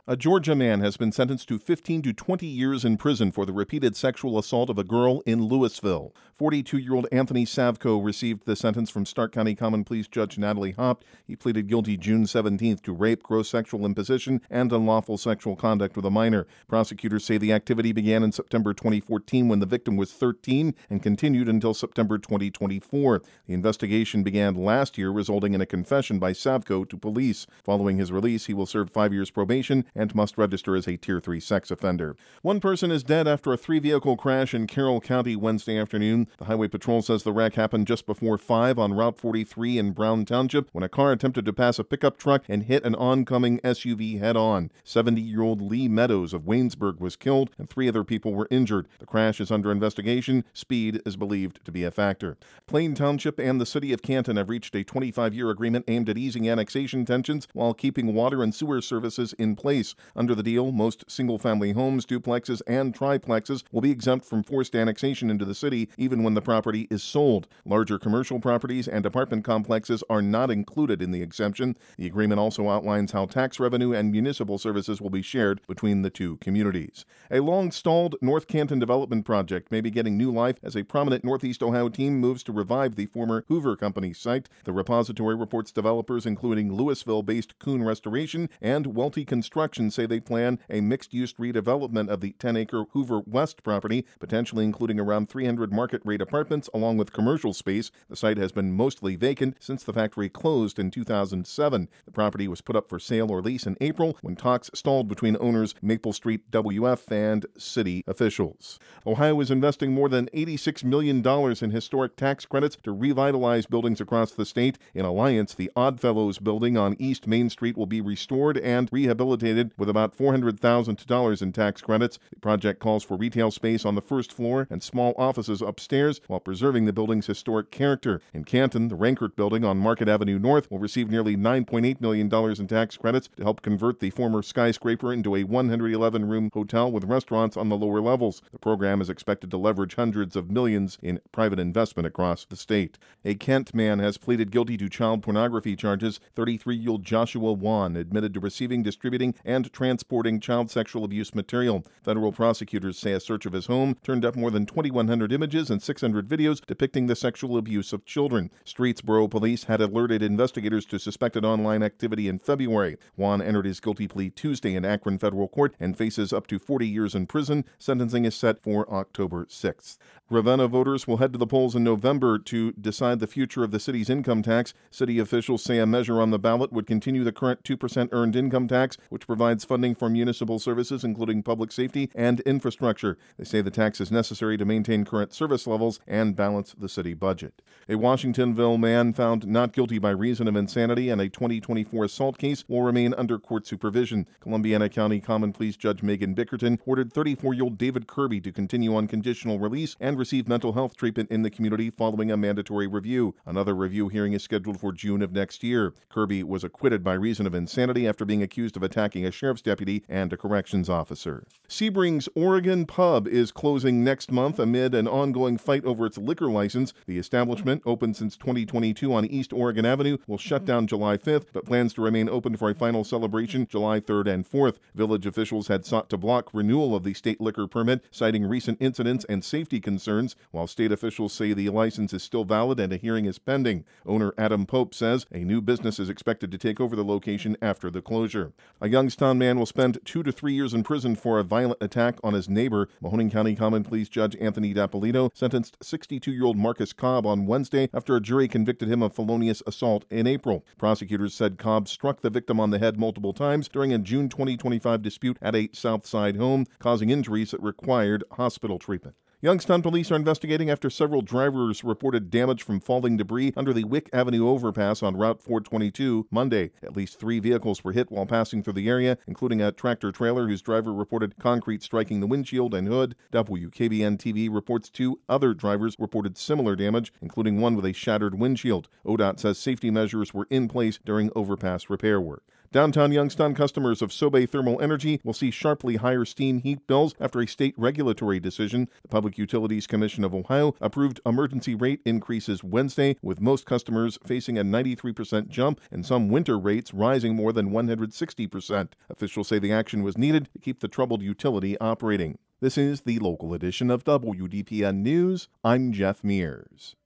A Georgia man has been sentenced to 15 to 20 years in prison for the repeated sexual assault of a girl in Louisville. 42-year-old Anthony Savko received the sentence from Stark County Common Pleas Judge Natalie Hopt. He pleaded guilty June 17th to rape, gross sexual imposition, and unlawful sexual conduct with a minor. Prosecutors say the activity began in September 2014 when the victim was 13 and continued until September 2024. The investigation began last year, resulting in a confession by Savko to police. Following his release, he will serve 5 years probation and must register as a Tier 3 sex offender. One person is dead after a 3-vehicle crash in Carroll County Wednesday afternoon. The Highway Patrol says the wreck happened just before 5 on Route 43 in Brown Township when a car attempted to pass a pickup truck and hit an oncoming SUV head-on. 70-year-old Lee Meadows of Waynesburg was killed and 3 other people were injured. The crash is under investigation. Speed is believed to be a factor. Plain Township and the City of Canton have reached a 25-year agreement aimed at easing annexation tensions while keeping water and sewer services in place. Under the deal, most single-family homes, duplexes, and triplexes will be exempt from forced annexation into the city even when the property is sold. Larger commercial properties and apartment complexes are not included in the exemption. The agreement also outlines how tax revenue and municipal services will be shared between the two communities. A long-stalled North Canton development project may be getting new life as a prominent Northeast Ohio team moves to revive the former Hoover Company site. The repository reports developers including Louisville-based Kuhn Restoration and Welty Construction say they plan a mixed-use redevelopment of the 10-acre Hoover West property, potentially including around 300 market-rate apartments along with commercial space. The site has been mostly vacant since the factory closed in 2007. The property was put up for sale or lease in April when talks stalled between owners Maple Street WF and city officials. Ohio is investing more than $86 million in historic tax credits to revitalize buildings across the state. In Alliance, the Oddfellows building on East Main Street will be restored and rehabilitated with about $400,000 in tax credits. The project calls for retail space on the first floor and small offices upstairs while preserving the building's historic character. In Canton, the Rankert building on Market Avenue North will receive nearly $9.8 million in tax credits to help convert the former skyscraper into a 111-room hotel with restaurants on the lower levels. The program is expected to leverage hundreds of millions in private investment across the state. A Kent man has pleaded guilty to child pornography charges. 33-year-old Joshua Wan admitted to receiving, distributing, and transporting child sexual abuse material. Federal prosecutors say a search of his home turned up more than 2,100 images and 600 videos depicting the sexual abuse of children. Streetsboro police had alerted investigators to suspected online activity in February. Wan entered his guilty plea Tuesday in Akron federal court and faces up to 40 years in prison. Sentencing is set for October 6th. Ravenna voters will head to the polls in November to decide the future of the city's income tax. City officials say a measure on the ballot would continue the current 2% earned income tax, which provides funding for municipal services, including public safety and infrastructure. They say the tax is necessary to maintain current service levels and balance the city budget. A Washingtonville man found not guilty by reason of insanity in a 2024 assault case will remain under court supervision. Columbiana County Common Pleas Judge Megan Bickerton ordered 34-year-old David Kirby to continue on conditional release and receive mental health treatment in the community following a mandatory review. Another review hearing is scheduled for June of next year. Kirby was acquitted by reason of insanity after being accused of attacking a sheriff's deputy and a corrections officer. Sebring's Oregon Pub is closing next month amid an ongoing fight over its liquor license. The establishment, open since 2022 on East Oregon Avenue, will shut down July 5th, but plans to remain open for a final celebration July 3rd and 4th. Village officials had sought to block renewal of the state liquor permit, citing recent incidents and safety concerns, while state officials say the license is still valid and a hearing is pending. Owner Adam Pope says a new business is expected to take over the location after the closure. A Youngstown man will spend 2 to 3 years in prison for a violent attack on his neighbor. Mahoning County Common Pleas Judge Anthony Dapolito sentenced 62-year-old Marcus Cobb on Wednesday after a jury convicted him of felonious assault in April. Prosecutors said Cobb struck the victim on the head multiple times during a June 2025 dispute at a Southside home, causing injuries that required hospital treatment. Youngstown police are investigating after several drivers reported damage from falling debris under the Wick Avenue overpass on Route 422 Monday. At least 3 vehicles were hit while passing through the area, including a tractor-trailer whose driver reported concrete striking the windshield and hood. WKBN-TV reports 2 other drivers reported similar damage, including one with a shattered windshield. ODOT says safety measures were in place during overpass repair work. Downtown Youngstown customers of Sobe Thermal Energy will see sharply higher steam heat bills after a state regulatory decision. The Public Utilities Commission of Ohio approved emergency rate increases Wednesday, with most customers facing a 93% jump and some winter rates rising more than 160%. Officials say the action was needed to keep the troubled utility operating. This is the local edition of WDPN News. I'm Jeff Mears.